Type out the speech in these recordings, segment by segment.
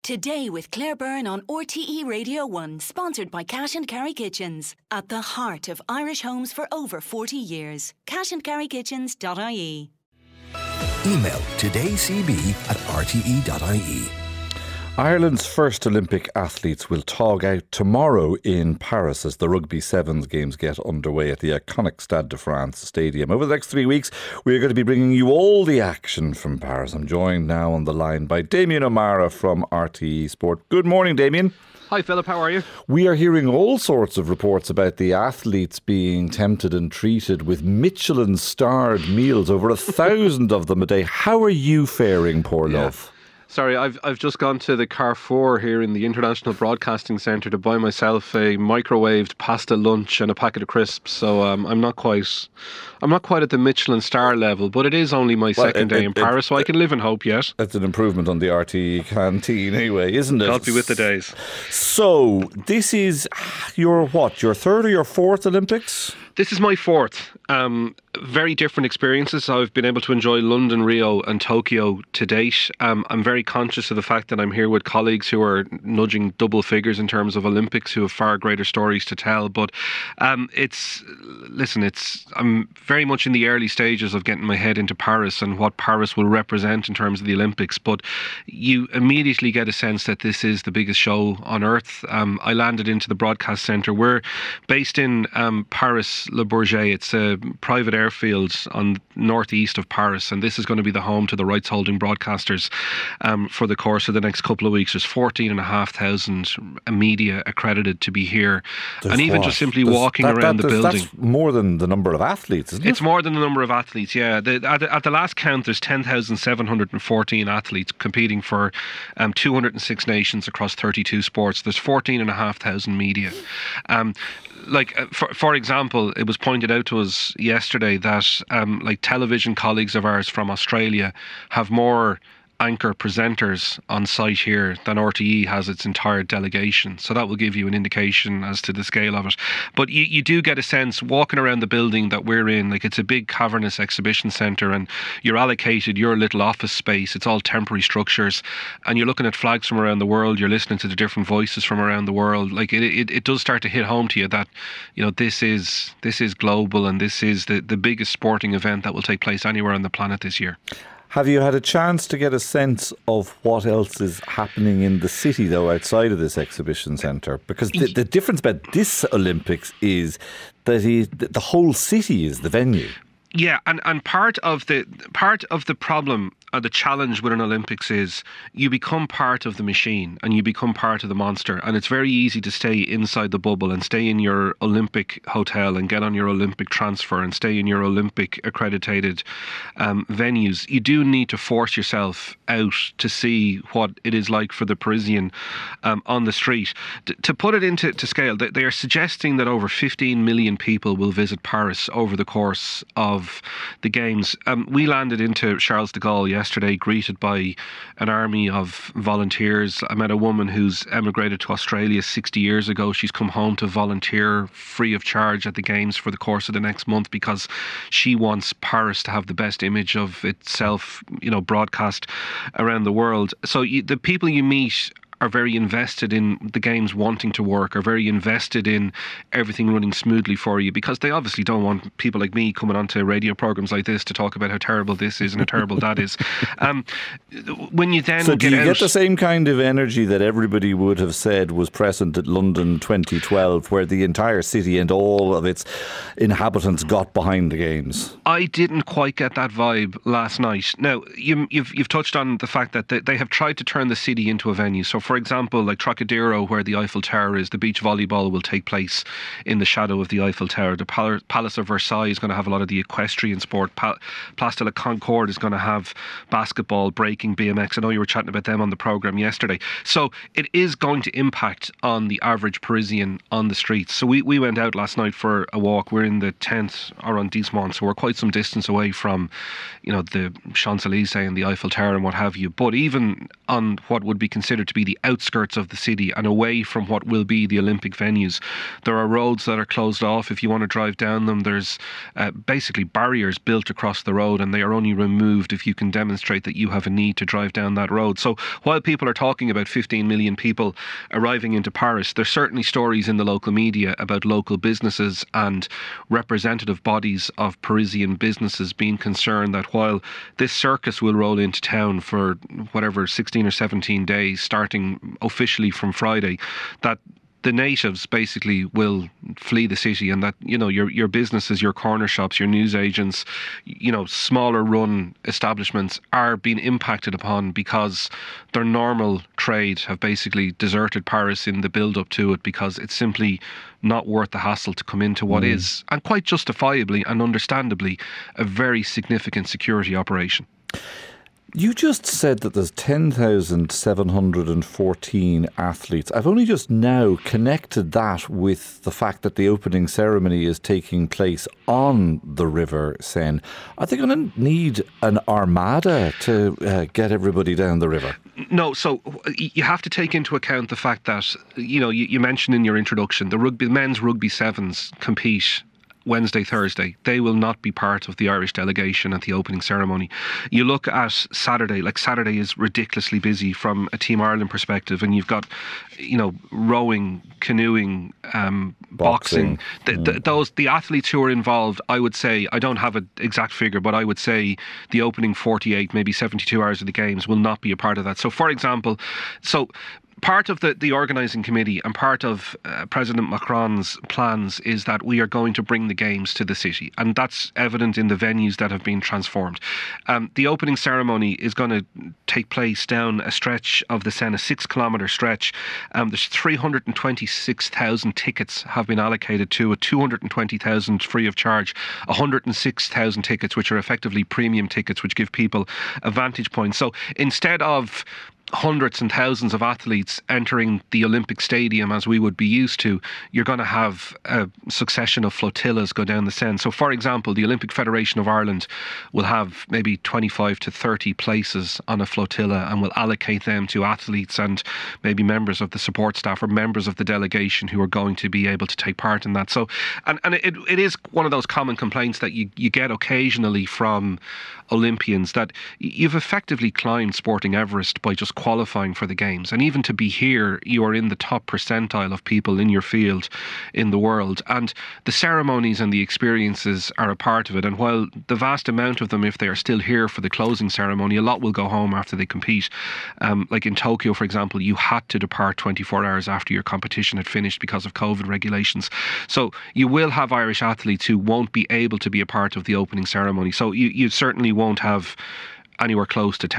Today with Claire Byrne on RTE Radio 1, sponsored by Cash and Carry Kitchens. At the heart of Irish homes for over 40 years. cashandcarrykitchens.ie. Email todaycb@rte.ie. Ireland's first Olympic athletes will tog out tomorrow in Paris as the Rugby Sevens games get underway at the iconic Stade de France stadium. Over the next 3 weeks, we're going to be bringing you all the action from Paris. I'm joined now on the line by Damien O'Meara from RTE Sport. Good morning, Damien. Hi Philip, how are you? We are hearing all sorts of reports about the athletes being tempted and treated with Michelin-starred meals, over 1,000 of them a day. How are you faring, poor love? Sorry, I've just gone to the Carrefour here in the International Broadcasting Centre to buy myself a microwaved pasta lunch and a packet of crisps. So I'm not quite at the Michelin star level, but it is only my second day in Paris, so I can live in hope yet. That's an improvement on the RTE canteen anyway, isn't it? God be with the days. So this is your third or your fourth Olympics? This is my fourth. Very different experiences. I've been able to enjoy London, Rio and Tokyo to date. I'm very conscious of the fact that I'm here with colleagues who are nudging double figures in terms of Olympics, who have far greater stories to tell. But I'm very much in the early stages of getting my head into Paris and what Paris will represent in terms of the Olympics. But you immediately get a sense that this is the biggest show on earth. I landed into the broadcast centre. We're based in Paris, Le Bourget. It's a private airfield on northeast of Paris, and this is going to be the home to the rights holding broadcasters for the course of the next couple of weeks. There's 14,500 media accredited to be here. And even just simply walking around the building. That's more than the number of athletes, isn't it? It's more than the number of athletes, yeah. At the last count, there's 10,714 athletes competing for 206 nations across 32 sports. There's 14,500 media. For example, it was pointed out to us yesterday that television colleagues of ours from Australia have more anchor presenters on site here than RTE has its entire delegation. So that will give you an indication as to the scale of it. But you do get a sense walking around the building that we're in, like it's a big cavernous exhibition centre and you're allocated your little office space. It's all temporary structures and you're looking at flags from around the world. You're listening to the different voices from around the world. Like it does start to hit home to you that, you know, this is global and this is the biggest sporting event that will take place anywhere on the planet this year. Have you had a chance to get a sense of what else is happening in the city, though, outside of this exhibition centre? Because the difference about this Olympics is that the whole city is the venue. Yeah, and part of the problem or the challenge with an Olympics is you become part of the machine and you become part of the monster, and it's very easy to stay inside the bubble and stay in your Olympic hotel and get on your Olympic transfer and stay in your Olympic accredited venues. You do need to force yourself out to see what it is like for the Parisian on the street. To put it into scale, they are suggesting that over 15 million people will visit Paris over the course of the Games. We landed into Charles de Gaulle yesterday, greeted by an army of volunteers. I met a woman who's emigrated to Australia 60 years ago. She's come home to volunteer free of charge at the Games for the course of the next month because she wants Paris to have the best image of itself, you know, broadcast around the world. So the people you meet are very invested in the Games wanting to work, are very invested in everything running smoothly for you, because they obviously don't want people like me coming onto radio programmes like this to talk about how terrible this is and how terrible that is. When you then do you get the same kind of energy that everybody would have said was present at London 2012, where the entire city and all of its inhabitants got behind the Games? I didn't quite get that vibe last night. Now, you've touched on the fact that they have tried to turn the city into a venue. So for example, like Trocadero, where the Eiffel Tower is, the beach volleyball will take place in the shadow of the Eiffel Tower. The Palace of Versailles is going to have a lot of the equestrian sport. Place de la Concorde is going to have basketball, breaking, BMX. I know you were chatting about them on the programme yesterday. So it is going to impact on the average Parisian on the streets. So we went out last night for a walk. We're in the 10th arrondissement, so we're quite some distance away from, you know, the Champs-Élysées and the Eiffel Tower and what have you. But even on what would be considered to be the the outskirts of the city and away from what will be the Olympic venues. There are roads that are closed off if you want to drive down them. There's basically barriers built across the road, and they are only removed if you can demonstrate that you have a need to drive down that road. So while people are talking about 15 million people arriving into Paris, there's certainly stories in the local media about local businesses and representative bodies of Parisian businesses being concerned that while this circus will roll into town for whatever 16 or 17 days starting officially from Friday, that the natives basically will flee the city, and that, you know, your businesses, your corner shops, your news agents, you know, smaller run establishments are being impacted upon because their normal trade have basically deserted Paris in the build up to it, because it's simply not worth the hassle to come into what is, and quite justifiably and understandably, a very significant security operation. You just said that there's 10,714 athletes. I've only just now connected that with the fact that the opening ceremony is taking place on the River Seine. Are they going to need an armada to get everybody down the river? No, so you have to take into account the fact that, you know, you mentioned in your introduction, the men's rugby sevens compete Wednesday, Thursday. They will not be part of the Irish delegation at the opening ceremony. You look at Saturday, like Saturday is ridiculously busy from a Team Ireland perspective, and you've got, you know, rowing, canoeing, boxing. The athletes who are involved, I would say, I don't have an exact figure, but I would say the opening 48, maybe 72 hours of the games will not be a part of that. So, for example, part of the organising committee and part of President Macron's plans is that we are going to bring the games to the city, and that's evident in the venues that have been transformed. The opening ceremony is going to take place down a stretch of the Seine, a 6-kilometre stretch. There's 326,000 tickets have been allocated to it, 220,000 free of charge, 106,000 tickets which are effectively premium tickets which give people a vantage point. So instead of hundreds and thousands of athletes entering the Olympic Stadium as we would be used to, you're going to have a succession of flotillas go down the Seine. So, for example, the Olympic Federation of Ireland will have maybe 25 to 30 places on a flotilla and will allocate them to athletes and maybe members of the support staff or members of the delegation who are going to be able to take part in that. So, and it is one of those common complaints that you get occasionally from Olympians, that you've effectively climbed Sporting Everest by just qualifying for the games, and even to be here you are in the top percentile of people in your field in the world, and the ceremonies and the experiences are a part of it. And while the vast amount of them, if they are still here for the closing ceremony, a lot will go home after they compete. Like in Tokyo, for example, you had to depart 24 hours after your competition had finished because of COVID regulations. So you will have Irish athletes who won't be able to be a part of the opening ceremony. So you certainly won't have anywhere close to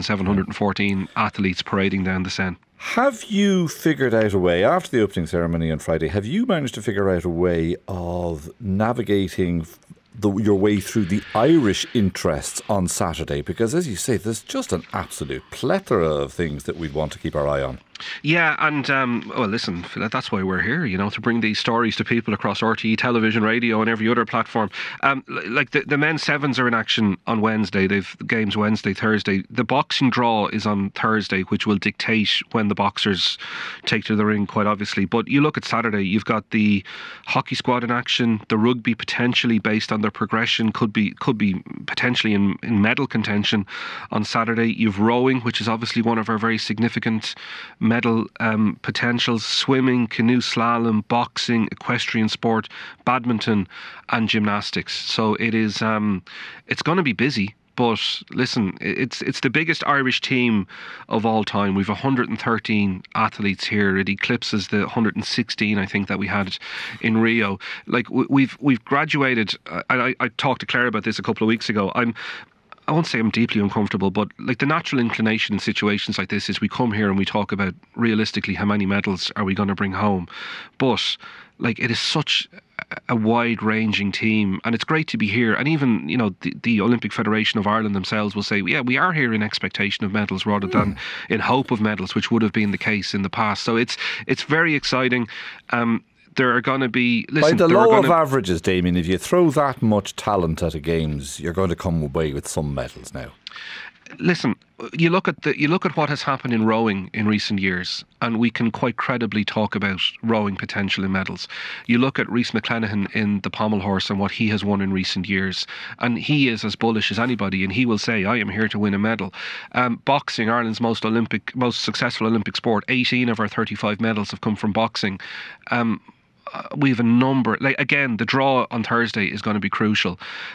10,714 athletes parading down the Seine. Have you figured out a way, after the opening ceremony on Friday, have you managed to figure out a way of navigating your way through the Irish interests on Saturday? Because, as you say, there's just an absolute plethora of things that we'd want to keep our eye on. Yeah, and well, listen, that's why we're here, you know, to bring these stories to people across RTE, television, radio, and every other platform. Like the men's sevens are in action on Wednesday. They've games Wednesday, Thursday. The boxing draw is on Thursday, which will dictate when the boxers take to the ring, quite obviously. But you look at Saturday, you've got the hockey squad in action. The rugby, potentially based on their progression, could be potentially in medal contention on Saturday. You've rowing, which is obviously one of our very significant medal potentials, swimming, canoe slalom, boxing, equestrian sport, badminton and gymnastics. So it is it's going to be busy. But listen, it's the biggest Irish team of all time. We've 113 athletes here. It eclipses the 116, I think, that we had in Rio. Like we've graduated. I talked to Claire about this a couple of weeks ago. I won't say I'm deeply uncomfortable, but like the natural inclination in situations like this is we come here and we talk about realistically how many medals are we going to bring home. But like it is such a wide-ranging team, and it's great to be here. And even, you know, the Olympic Federation of Ireland themselves will say, yeah, we are here in expectation of medals rather than in hope of medals, which would have been the case in the past. So it's very exciting. There are going to be... Listen, by the law of averages, Damien, if you throw that much talent at a games, you're going to come away with some medals now. listen, you look at what has happened in rowing in recent years, and we can quite credibly talk about rowing potential in medals. You look at Rhys McClenaghan in the pommel horse and what he has won in recent years, and he is as bullish as anybody, and he will say, I am here to win a medal. Boxing, Ireland's most successful Olympic sport, 18 of our 35 medals have come from boxing. We have a number, again, the draw on Thursday is going to be crucial.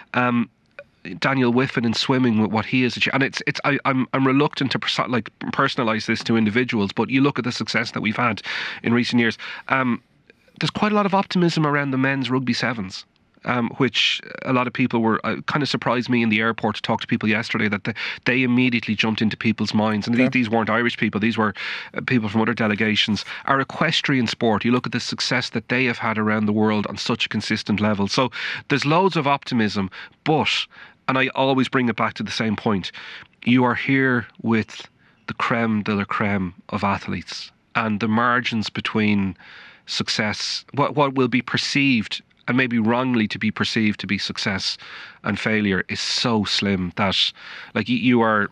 Daniel Whiffen in swimming, with what he has achieved, and I'm reluctant to personalise this to individuals, but you look at the success that we've had in recent years. There's quite a lot of optimism around the men's rugby sevens, which a lot of people were kind of surprised me in the airport to talk to people yesterday that they immediately jumped into people's minds. And these weren't Irish people, these were people from other delegations. Our equestrian sport, you look at the success that they have had around the world on such a consistent level. So there's loads of optimism, but, and I always bring it back to the same point, you are here with the creme de la creme of athletes, and the margins between success, what will be perceived and maybe wrongly to be perceived to be success and failure, is so slim that, like, you are,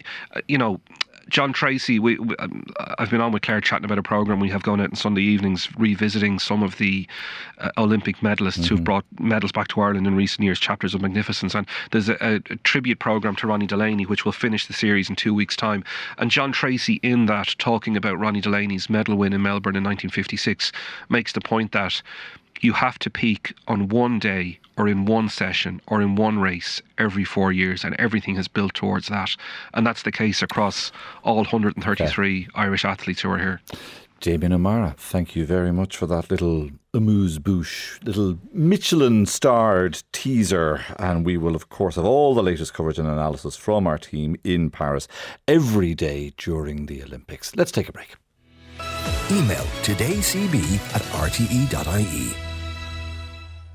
John Tracy, I've been on with Claire chatting about a programme we have going out on Sunday evenings revisiting some of the Olympic medalists who've brought medals back to Ireland in recent years, Chapters of Magnificence. And there's a tribute programme to Ronnie Delaney, which will finish the series in 2 weeks' time. And John Tracy, in that, talking about Ronnie Delaney's medal win in Melbourne in 1956, makes the point that you have to peak on one day or in one session or in one race every 4 years, and everything has built towards that. And that's the case across all 133 Irish athletes who are here. Damien O'Meara, thank you very much for that little amuse-bouche, little Michelin-starred teaser. And we will, of course, have all the latest coverage and analysis from our team in Paris every day during the Olympics. Let's take a break. Email today cb@rte.ie.